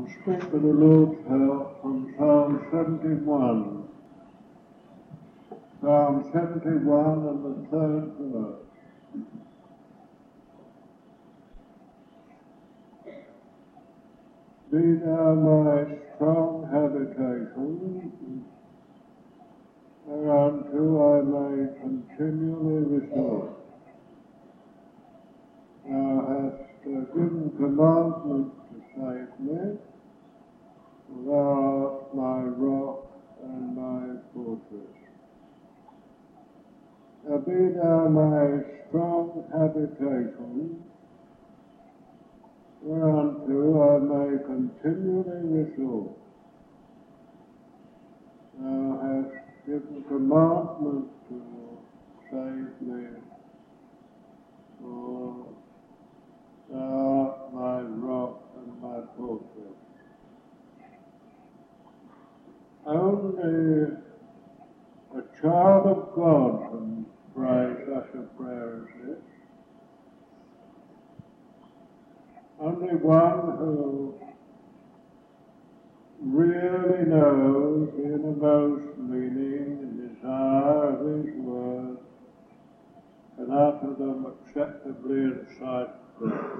speak with the Lord's help from Psalm 71. Psalm 71 and the 3rd verse. Be thou my strong habitation, whereunto I may continually resort. Thou hast given commandment to save me, for thou art my rock and my fortress. Now be thou my strong habitation, whereunto I may continually resort. Thou hast given commandment to save me, for thou art my rock and my fortress. Only a child of God can pray such a prayer as this. Only one who really knows the innermost meaning and desire of his words can utter them acceptably in sight of God.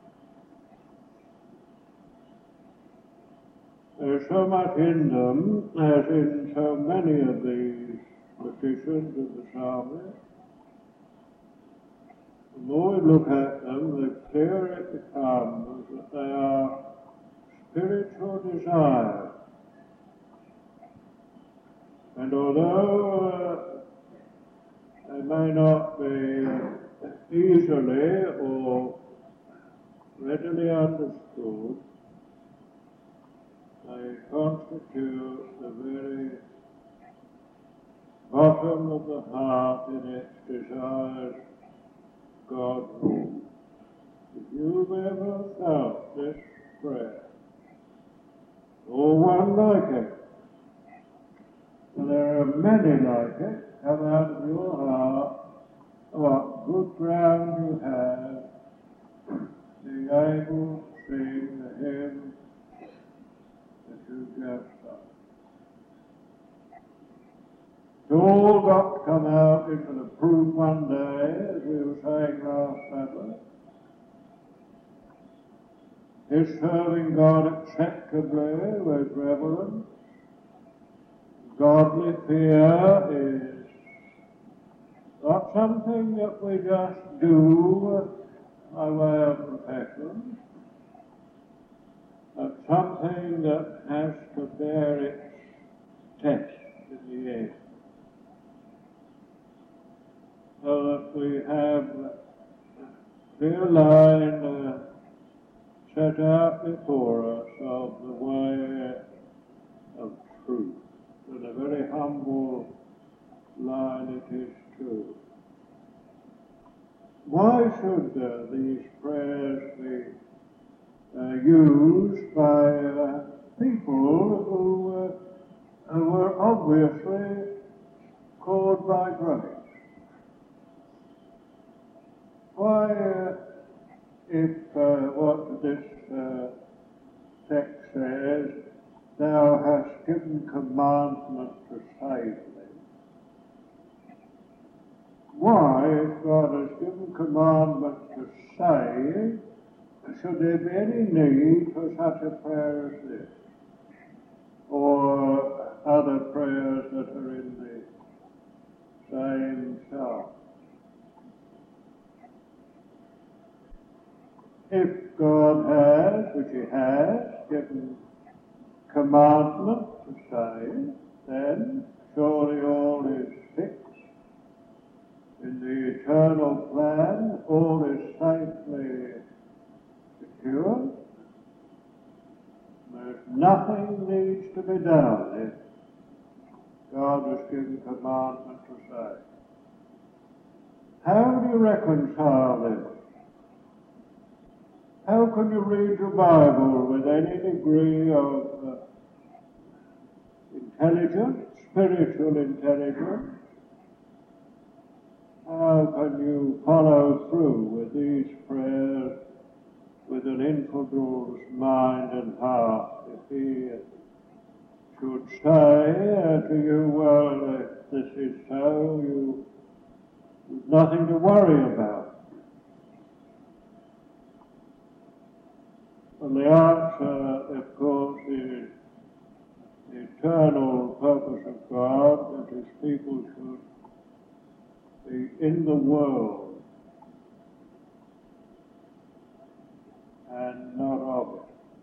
There's so much in them, as in so many of these petitions of the psalmist. The more we look at them, the clearer it becomes that they are spiritual desires. And although they may not be easily or readily understood, they constitute the very bottom of the heart in its desires God rules. If you've ever felt this prayer, or one like it, and there are many like it, come out of your heart, what good ground you have, being able to sing the hymn that you just sung. It's all got to come out into the proof one day, as we were saying last Sabbath. Is serving God acceptably with reverence. Godly fear is not something that we just do by way of profession, but something that has to bear its test in the end. So that we have a clear line set out before us of the way of truth. And a very humble line it is too. Why should these prayers be used by people who were obviously called by grace? Why, if what this text says, thou hast given commandment to save me, why, if God has given commandment to save, should there be any need for such a prayer as this, or other prayers that are in the same psalm? If God has, which He has, given commandment to save, then surely all is fixed in the eternal plan, all is safely secure. There's nothing needs to be done if God has given commandment to save. How do you reconcile this? How can you read your Bible with any degree of intelligence, spiritual intelligence? How can you follow through with these prayers with an infidel's mind and heart he should say to you, well, if this is so, you've nothing to worry about. And the answer, of course, is the eternal purpose of God, that his people should be in the world and not of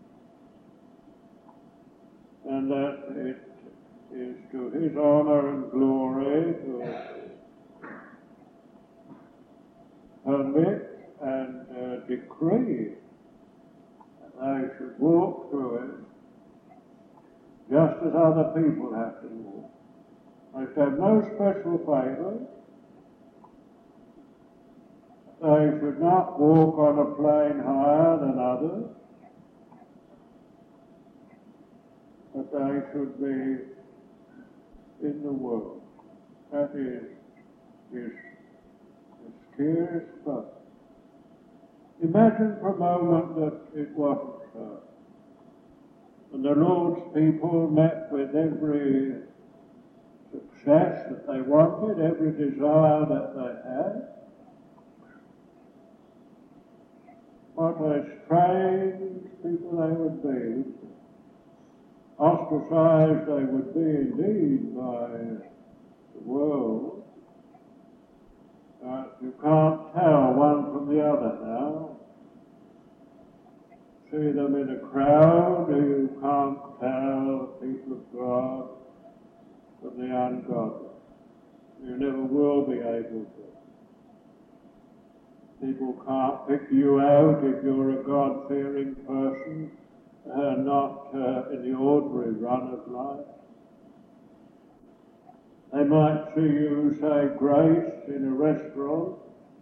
it. And that it is to his honour and glory to permit and decree that they should walk through it just as other people have to walk. They should have no special favours. They should not walk on a plane higher than others, but they should be in the world. That is his mysterious purpose. Imagine for a moment that it wasn't so. And the Lord's people met with every success that they wanted, every desire that they had. What a strange people they would be. Ostracized they would be indeed by the world. You can't tell one from the other now. See them in a crowd, you can't tell the people of God from the ungodly. You never will be able to. People can't pick you out if you're a God-fearing person, not in the ordinary run of life. They might see you say grace in a restaurant.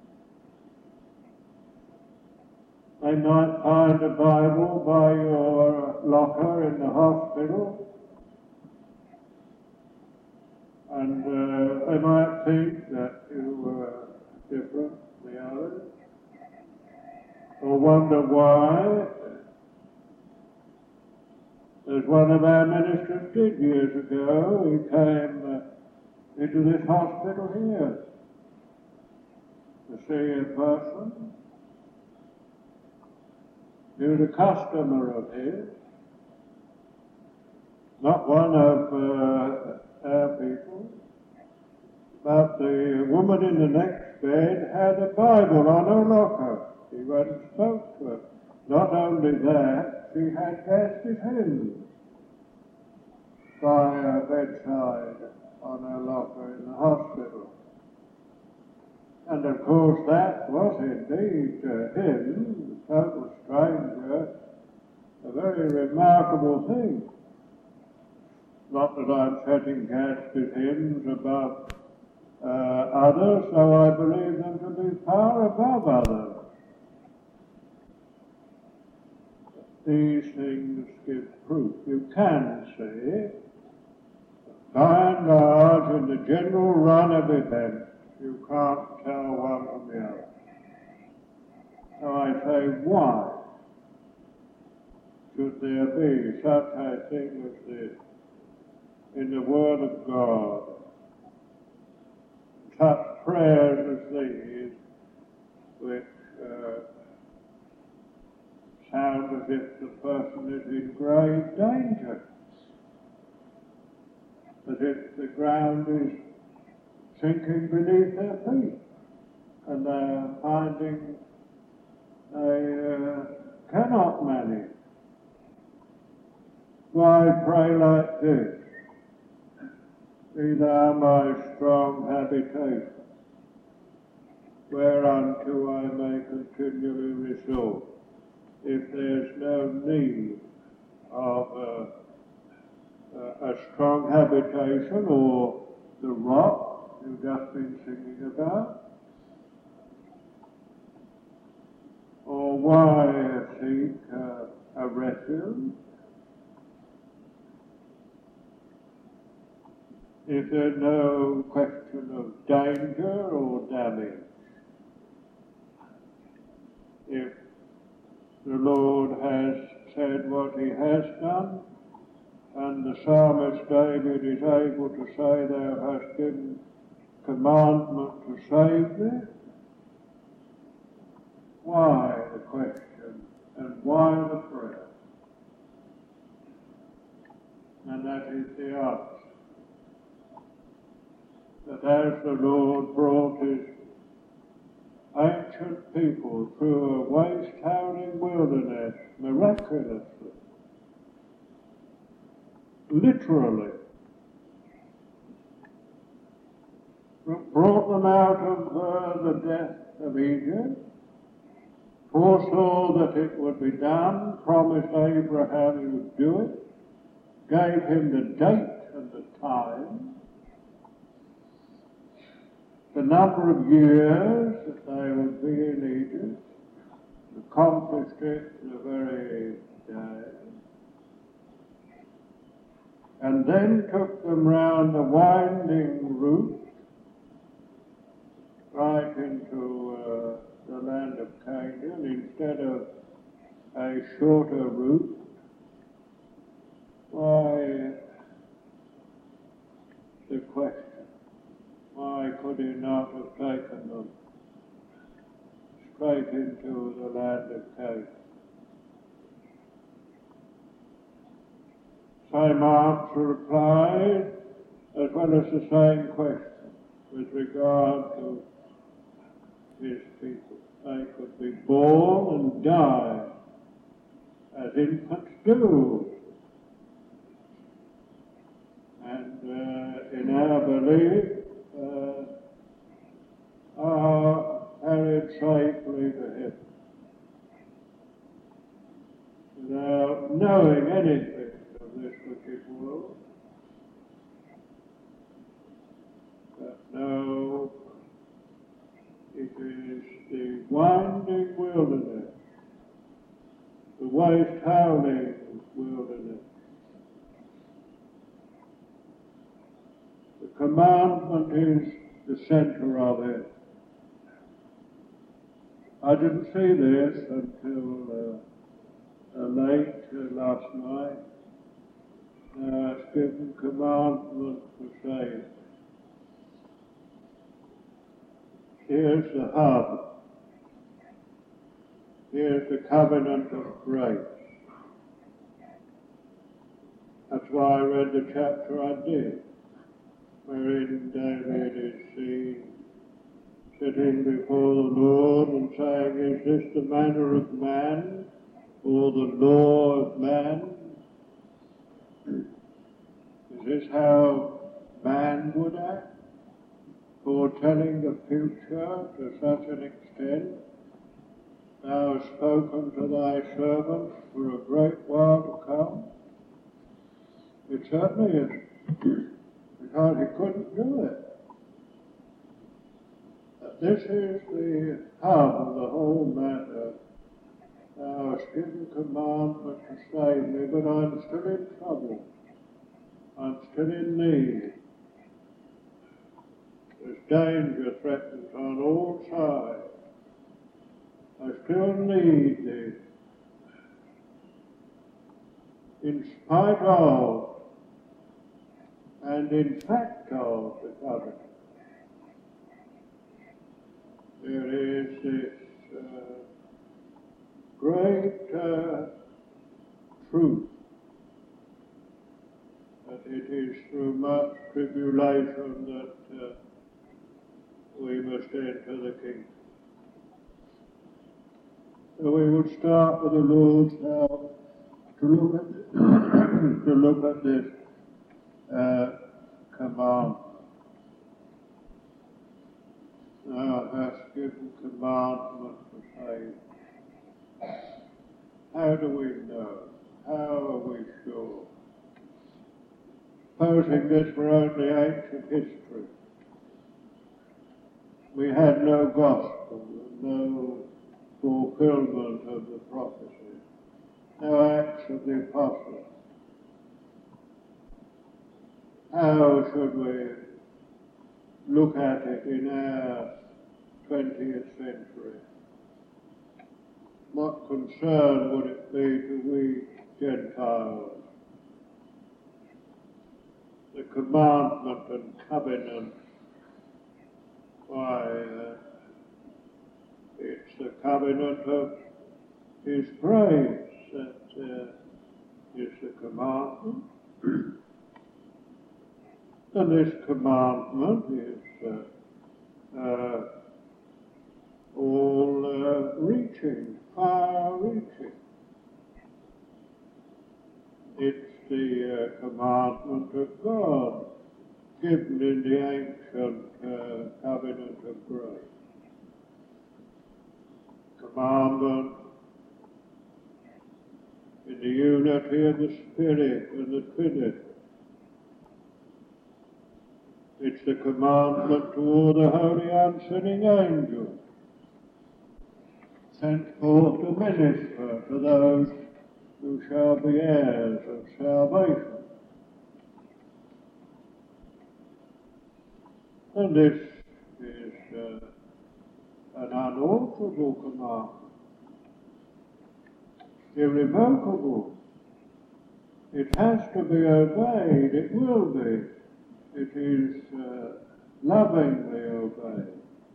They might find a Bible by your locker in the hospital. And they might think that you were different from the others. Or wonder why. As one of our ministers did years ago, he came into this hospital here to see a person. He was a customer of his, not one of our people, but the woman in the next bed had a Bible on her locker. He went and spoke to her. Not only that, she had Gadsby's hymns by her bedside on her locker in the hospital. And of course that was indeed to him, the total stranger, a very remarkable thing. Not that I'm setting Gadsby's hymns above others, so I believe them to be far above others. These things give proof. You can see, by and large, in the general run of events, you can't tell one from the other. So I say, why should there be such a thing as this in the Word of God? Such prayers as these, which sound as if the person is in grave danger, as if the ground is sinking beneath their feet, and they are finding they cannot manage. Why pray like this? Be thou my strong habitation, whereunto I may continually resort. If there's no need of a strong habitation, or the rock you've just been singing about, or why seek a refuge? If there's no question of danger or damage, if the Lord has said what he has done, And the psalmist David is able to say, thou hast given commandment to save me. Why, the question, and why the prayer? And that is the answer. That as the Lord brought his ancient people through a waste-howling wilderness miraculously, literally, brought them out of the death of Egypt, foresaw that it would be done, promised Abraham he would do it, gave him the date and the time, the number of years that they would be in Egypt, accomplished it in a very day, and then took them round a winding route right into the land of Canaan instead of a shorter route. Why, the question, why could he not have taken them straight into the land of Canaan? Same answer replied, as well as the same question with regard to his people. They could be born and die as infants do. And in our belief, are carried safely to heaven without knowing anything of this wicked world. But no, it is the winding wilderness, the waste-howling wilderness. The commandment is the centre of it. I didn't see this until late last night. It's given commandment to save. Here's the hub. Here's the covenant of grace. That's why I read the chapter I did, wherein David is seen sitting before the Lord and saying, is this the manner of man, or the law of man? Is this how man would act? Foretelling the future to such an extent? Thou hast spoken to thy servant for a great while to come. It certainly is, because he couldn't do it. But this is the hub of the whole matter. Thou hast given commandment to save me, but I'm still in trouble. I'm still in need. There's danger threatens on all sides. I still need thee. In spite of and in fact of the covenant, there is this great truth that it is through much tribulation that we must enter the kingdom. So we will start with the Lord's help to look at this commandment. Thou hast given commandment to save. How do we know? How are we sure? Supposing this were only ancient history, we had no gospel, no fulfillment of the prophecy, no Acts of the Apostles. How should we look at it in our 20th century? What concern would it be to we Gentiles commandment and covenant. Why, it's the covenant of His grace that is the commandment. And this commandment is all-reaching, far-reaching. It's the commandment of God, given in the ancient covenant of grace. Commandment in the unity of the Spirit and the Trinity. It's the commandment to all the holy unsinning angels sent forth to minister to those who shall be heirs of salvation. And this is an unalterable commandment, irrevocable. It has to be obeyed, it will be. It is lovingly obeyed.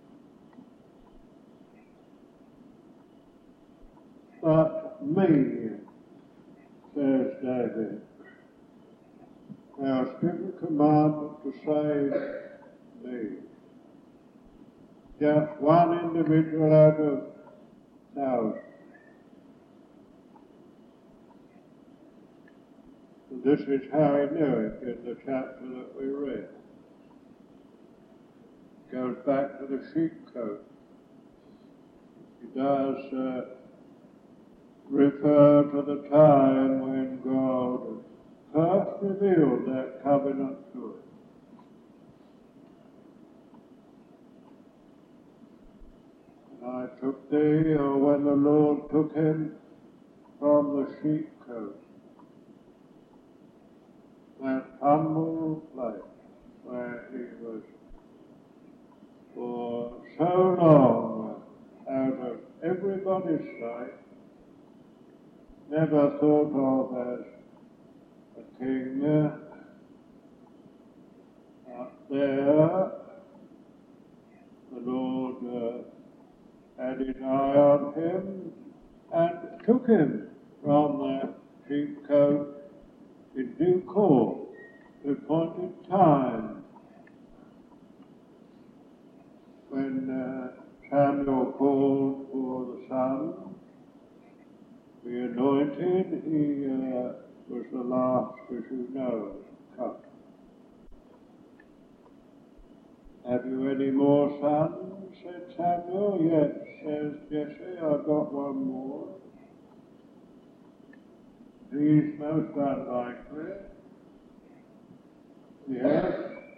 But me, says David, thou hast given commandment to save me. Just one individual out of thousands. And this is how he knew it in the chapter that we read. It goes back to the sheepcote. He does refer to the time when God first revealed that covenant to us. And I took thee, or when the Lord took him from the sheepcote, that humble place where he was for so long out of everybody's sight, never thought of as a king up there. The Lord had his eye on him and took him from that sheepcote in due course, the appointed time, when Samuel called for the son to be anointed. He was the last, as you know, cut. Have you any more sons? Said Samuel. Yes, says Jesse, I've got one more. He's most unlikely. Yes,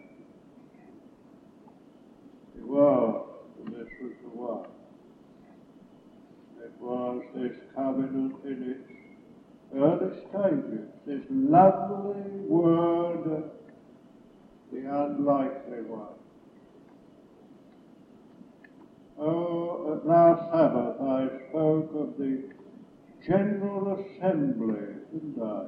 he was, and this was the one. It was this covenant in its early stages, this lovely word, the unlikely one. Oh, at last Sabbath I spoke of the General Assembly, didn't I?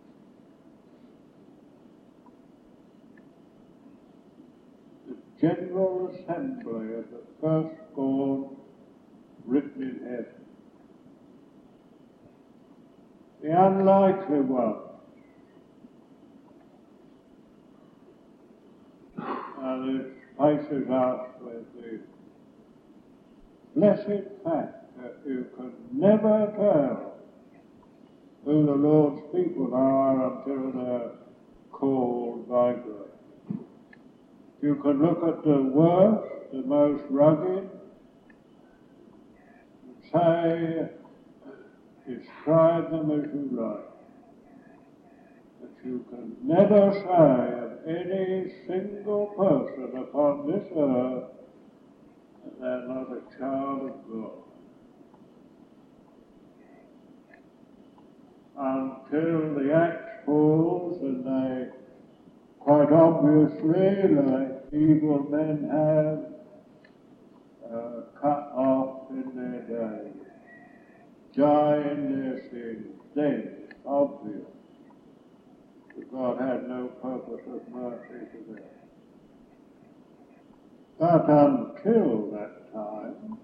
The General Assembly of the firstborn written in heaven. The unlikely one. And it faces us with the blessed fact that you can never tell who the Lord's people are until they're called by grace. You can look at the worst, the most rugged, and say, describe them as you like. But you can never say of any single person upon this earth that they're not a child of God. Until the axe falls and they quite obviously, like evil men have, cut off in their day, die in their sins, then obvious that God had no no purpose of mercy to them. But until that time,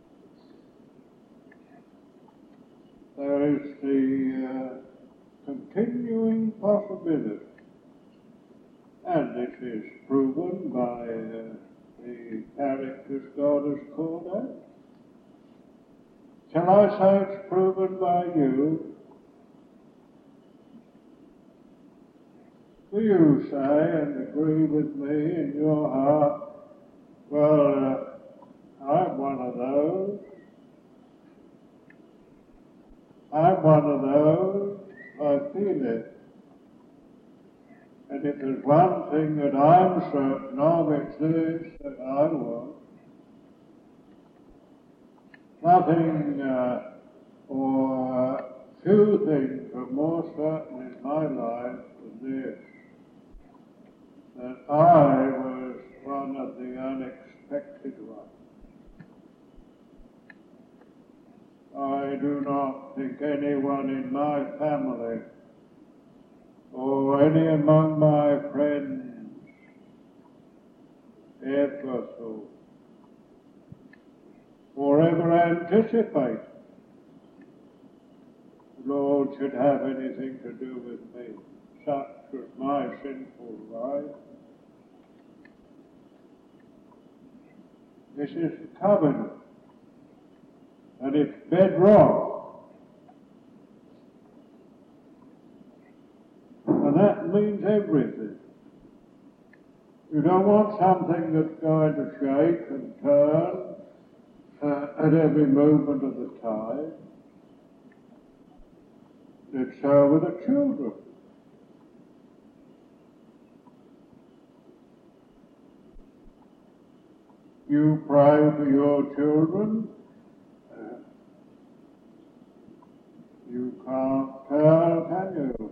there is the continuing possibility, and this is proven by the characters God has called out. Shall I say it's proven by you? Do you say and agree with me in your heart, well, I'm one of those. I'm one of those. I feel it. And if there's one thing that I'm certain of, it's this, that I want. Nothing or few things are more certain in my life than this, that I was one of the unexpected ones. I do not think anyone in my family or any among my friends ever thought or ever anticipated the Lord should have anything to do with me. Such was my sinful life. This is the covenant, and it's bedrock. And that means everything. You don't want something that's going to shake and turn at every movement of the tide. It's so with the children. You pray for your children. You can't tell, can you,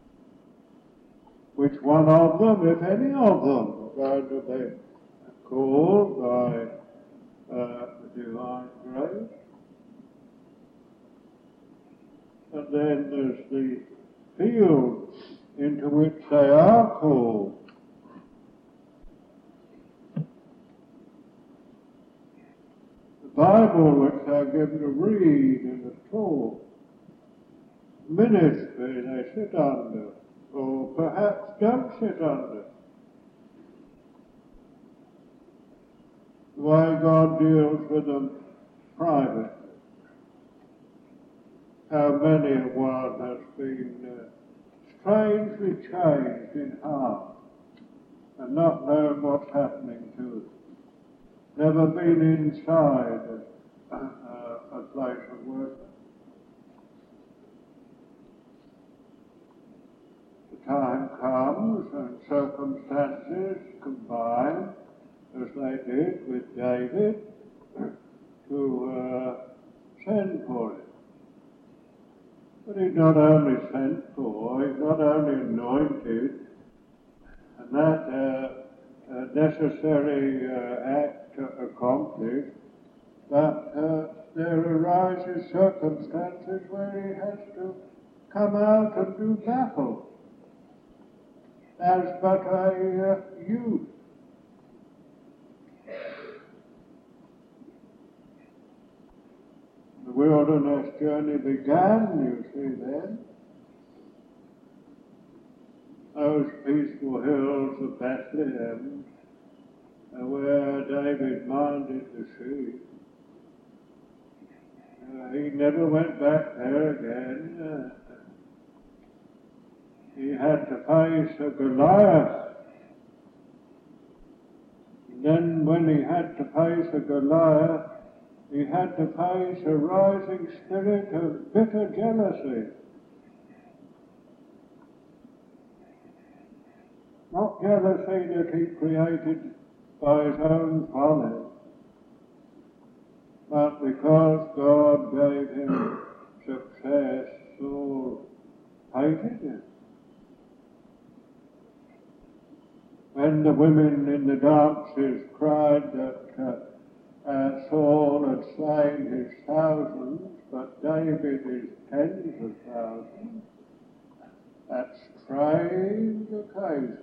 which one of them, if any of them, are going to be called by the divine grace. And then there's the field into which they are called. The Bible which they're given to read and to talk. Ministry they sit under, or perhaps don't sit under. The way God deals with them privately. How many a one has been strangely changed in heart and not known what's happening to them. Never been inside a place of worship. The time comes and circumstances combine, as they did with David, to send for him. But he's not only sent for, he's not only anointed, and that necessary act accomplished, but there arises circumstances where he has to come out and do battle as but a youth. The wilderness journey began, you see then. Those peaceful hills of Bethlehem, where David minded the sheep. He never went back there again. He had to face a Goliath. And then when he had to face a Goliath, he had to face a rising spirit of bitter jealousy. Not jealousy that he created by his own folly, but because God gave him success, Saul hated him. When the women in the dances cried that Saul had slain his thousands, but David his tens of thousands, that strange occasion.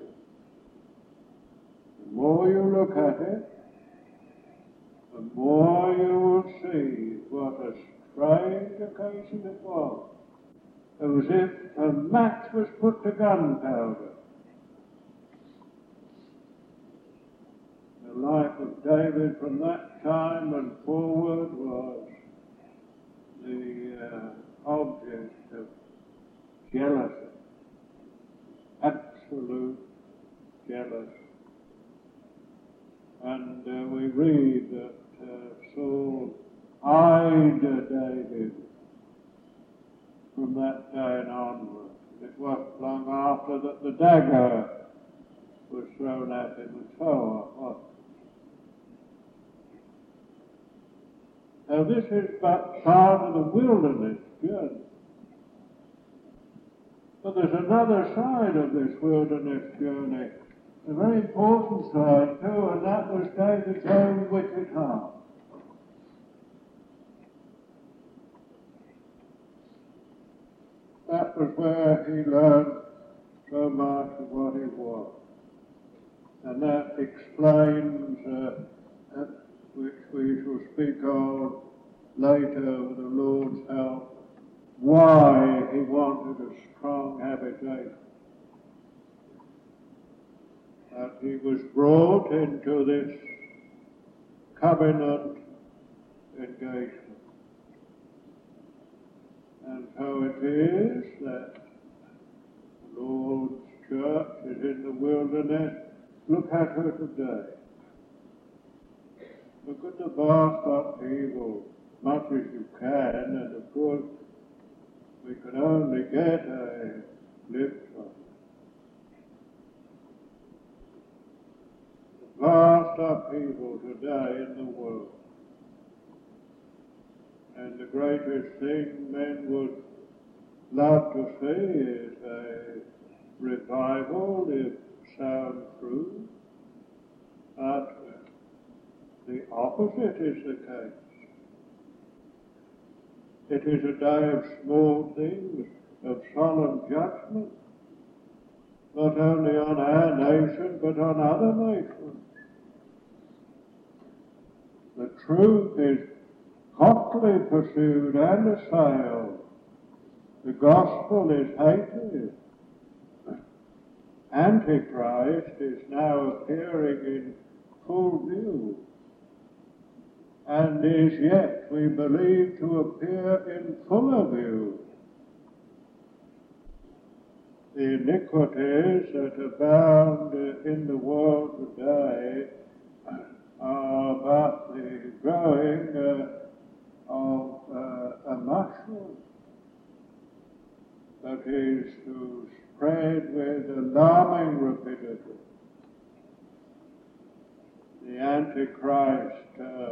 The more you look at it, the more you will see what a strange occasion it was. It was as if a match was put to gunpowder. The life of David from that time and forward was the object of jealousy, absolute jealousy. And we read that Saul eyed David from that day and onward. It wasn't long after that the dagger was thrown at him and so on. Now this is but part of the wilderness journey. But there's another side of this wilderness journey, a very important side too, and that was David's own wicked heart. That was where he learned so much of what he was. And that explains, which we shall speak of later with the Lord's help, why he wanted a strong habitation. That he was brought into this covenant engagement. And so it is that the Lord's church is in the wilderness. Look at her today. Look at the vast upheaval, much as you can, and of course we can only get a glimpse of it. The vast upheaval today in the world. And the greatest thing men would love to see is a revival, if sound true. But the opposite is the case. It is a day of small things, of solemn judgment, not only on our nation, but on other nations. The truth is hotly pursued and assailed. The gospel is hated. Antichrist is now appearing in full view, and is yet, we believe, to appear in fuller view. The iniquities that abound in the world today are but the growing of a mushroom that is to spread with alarming rapidity. The Antichrist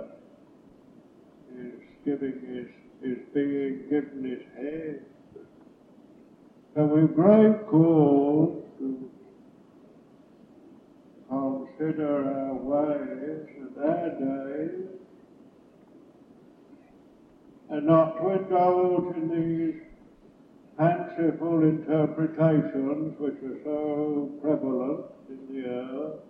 is being given his head. So we've great cause to consider our ways and our days, and not to indulge in these fanciful interpretations which are so prevalent in the earth,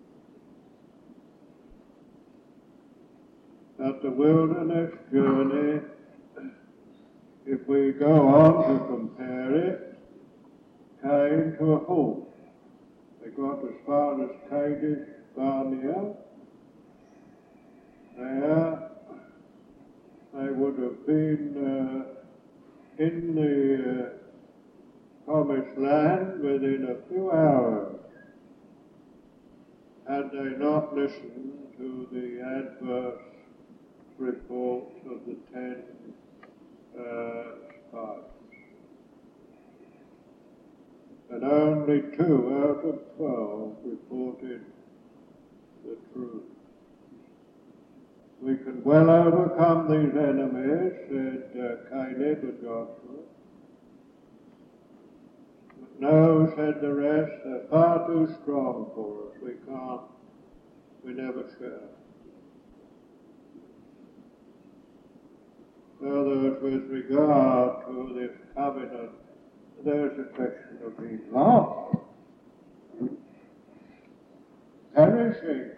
that the wilderness journey, if we go on to compare it, came to a halt. They got as far as Kadesh Barnea. There they would have been in the promised land within a few hours had they not listened to the adverse reports of the 10 spies. And only 2 out of 12 reported the truth. We can well overcome these enemies, said Caleb and Joshua. But no, said the rest, they're far too strong for us. We never shall. So that with regard to this covenant there's a question of being lost, perishing,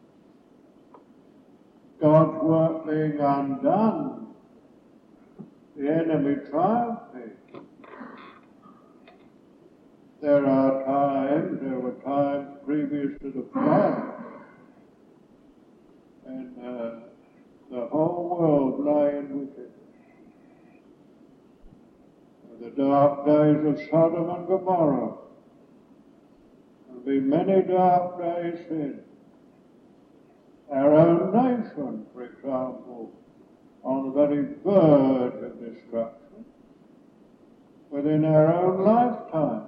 God's work being undone, the enemy triumphing. There were times previous to the flood, and the whole world lay in wickedness. The dark days of Sodom and Gomorrah. There'll be many dark days in our own nation, for example, on the very verge of destruction, within our own lifetime.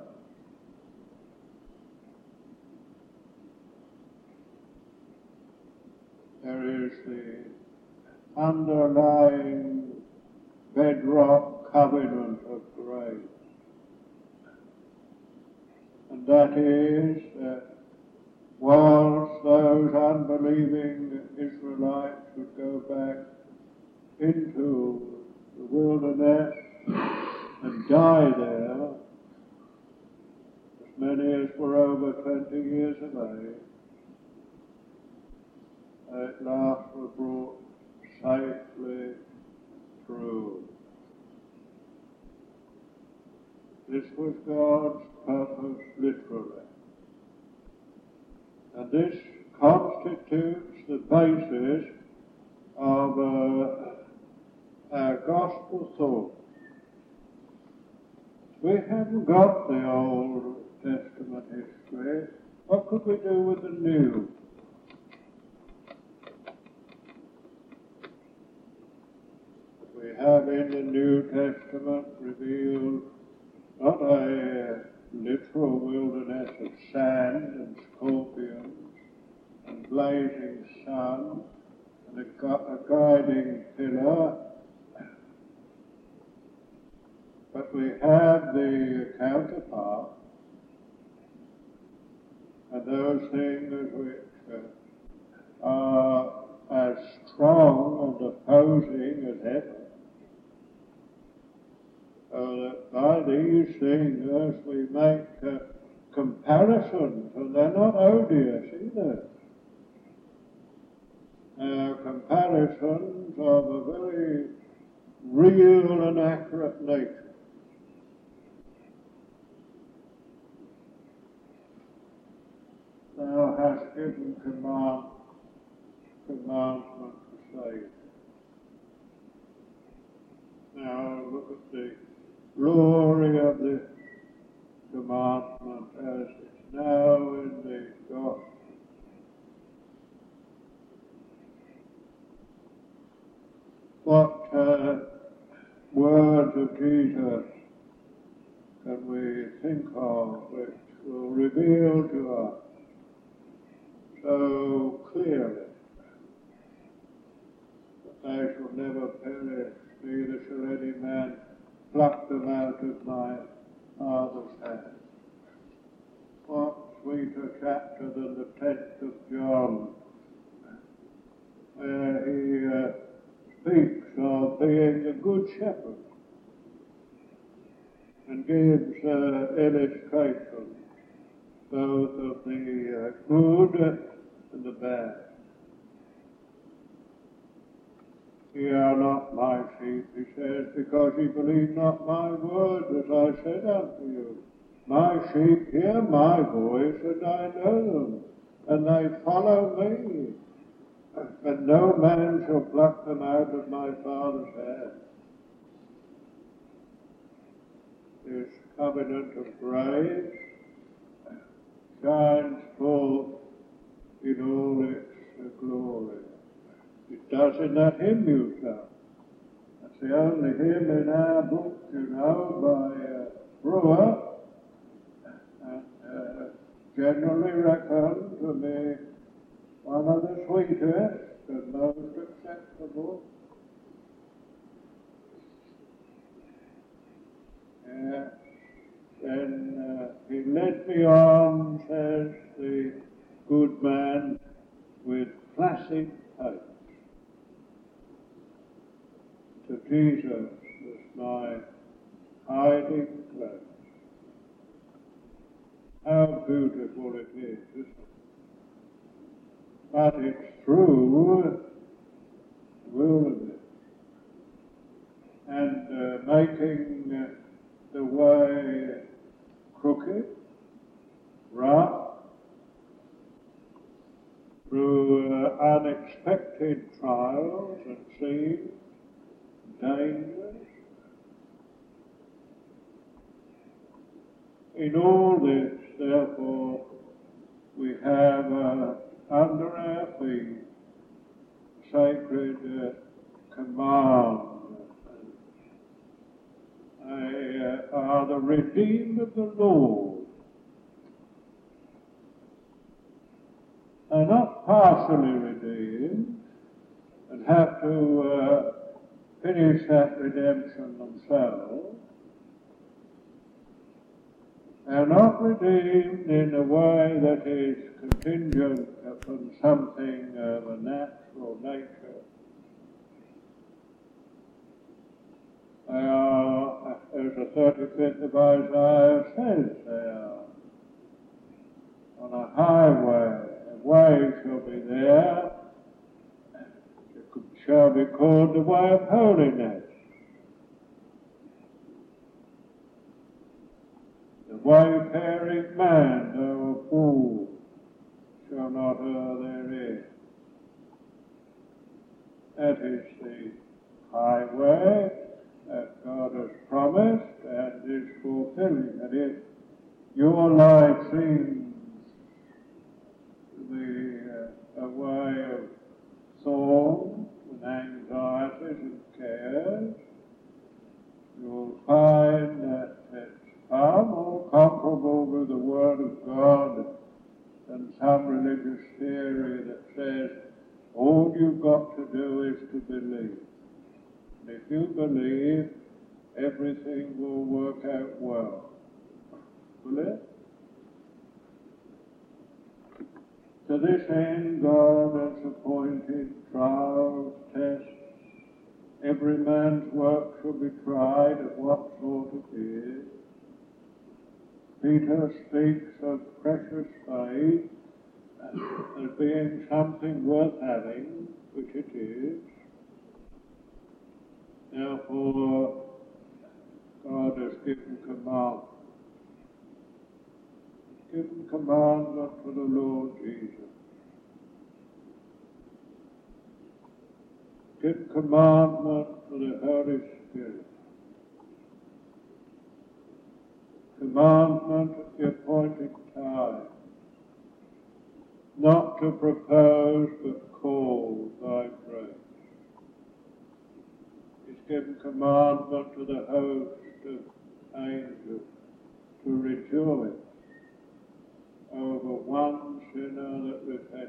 There is the underlying bedrock covenant of grace. And that is that whilst those unbelieving Israelites would go back into the wilderness and die there, as many as were over 20 years of age, at last were brought safely through. This was God's purpose literally. And this constitutes the basis of our gospel thought. We haven't got the Old Testament history. What could we do with the New? We have in the New Testament revealed not a literal wilderness of sand and scorpions and blazing sun and a guiding pillar, but we have the counterpart, and those things which are as strong and opposing as ever. So that by these things we make comparisons, and they're not odious either. Comparisons of a very real and accurate nature. Thou hast given commandment to save. Now look at the glory of this commandment as it's now in the gospel. What words of Jesus can we think of which will reveal to us so clearly that they shall never perish, neither shall any man pluck them out of my Father's hand? What sweeter chapter than the 10th of John, where he speaks of being the good shepherd and gives illustrations both of the good and the bad. Ye are not my sheep, he says, because ye believe not my word that I said unto you. My sheep hear my voice, and I know them, and they follow me. And no man shall pluck them out of my Father's hand. This covenant of grace shines forth in all its glory. It does in that hymn you sung. That's the only hymn in our book, you know, by Brewer, and generally reckoned to be one of the sweetest and most acceptable. Then he led me on, says the good man, with placid pace. To Jesus was my hiding place. How beautiful it is, isn't it? But it's through wilderness and making the way crooked, rough, through unexpected trials and scenes, dangers. In all this, therefore, we have under our feet sacred command. Are the redeemed of the Lord. They're not partially redeemed and have to finish that redemption themselves. They're not redeemed in a way that is contingent upon something of a natural nature. They are, as the 35th of Isaiah says, they are on a highway. A way shall be there, it shall be called the way of holiness. The wayfaring man, though a fool, shall not err therein. That is the highway that God has promised and is fulfilling. And if your life seems to be a way of thorns and anxieties and cares, you'll find that it's far more comparable with the Word of God than some religious theory that says all you've got to do is to believe. And if you believe, everything will work out well. Will it? To this end, God has appointed trials, tests. Every man's work shall be tried of what sort it is. Peter speaks of precious faith as being something worth having, which it is. Therefore, God has given commandment. Given commandment to the Lord Jesus. Given commandment to the Holy Spirit. Commandment at the appointed time. Not to propose, but call by grace. He's given commandment to the host of angels to rejoice over one sinner that repented.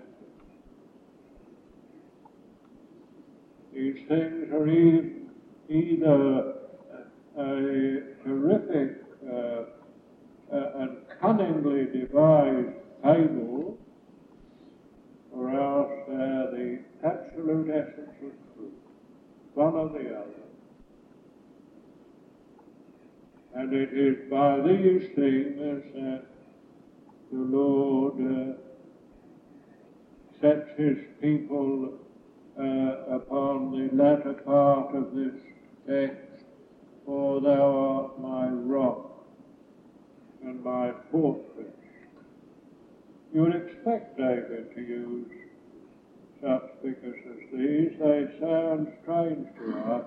These things are either a terrific and cunningly devised fable, or else they're the absolute essence of truth, one or the other. And it is by these things that the Lord sets his people upon the latter part of this text, for thou art my rock and my fortress. You would expect David to use such figures as these. They sound strange to us.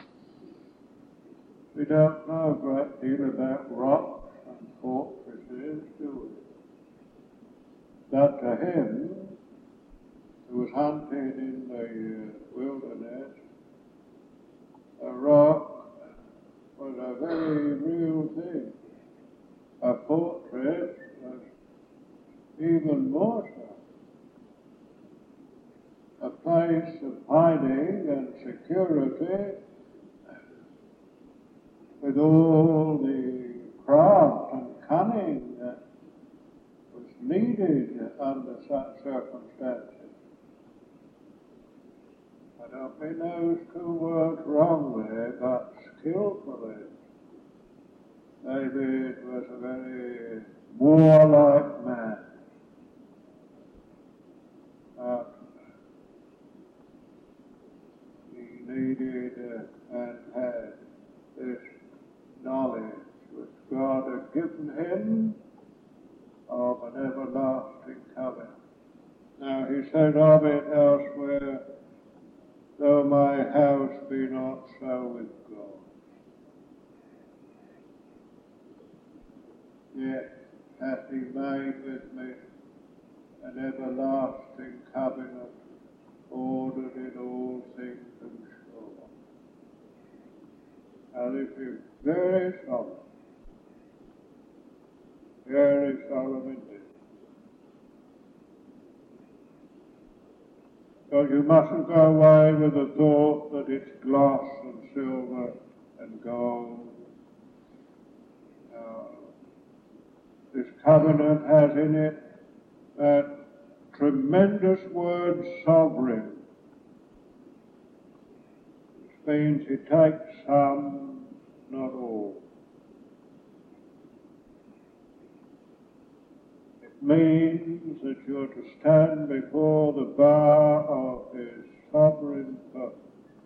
We don't know a great deal about rocks and fortresses, do we? But to him, who was hunted in the wilderness, a rock was a very real thing. A fortress was even more so. A place of hiding and security with all the craft and cunning that was needed under such circumstances. I don't mean those two words wrongly, but skillfully. David was a very more like man. He needed and had this knowledge which God had given him of an everlasting covenant. Now he said of it elsewhere, though my house be not so with God, yet hath he made with me an everlasting covenant, ordered in all things and sure. Now this is very solemn indeed. Because you mustn't go away with the thought that it's glass and silver and gold. This covenant has in it that tremendous word sovereign, which means it takes some, not all. It means that you're to stand before the bar of his sovereign purpose.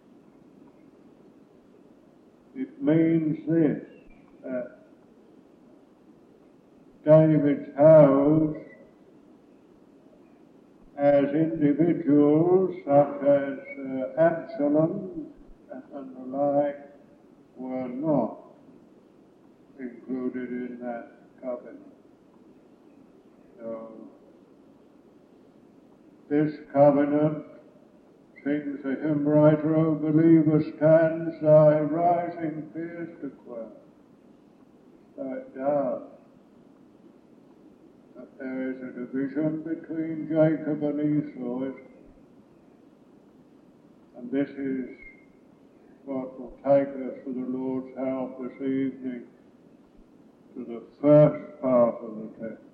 It means this, that David's house, as individuals such as Absalom and the like, were not included in that covenant. So, this covenant, sings the hymn writer, O believer, stands thy rising fears to quell. So it does. That there is a division between Jacob and Esau, and this is what will take us, with the Lord's help this evening, to the first part of the text.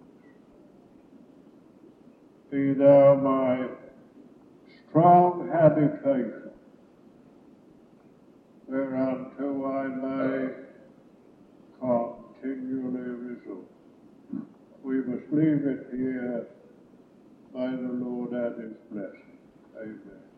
Be thou my strong habitation, whereunto I may continually resort. We must leave it here. May the Lord add his blessing. Amen.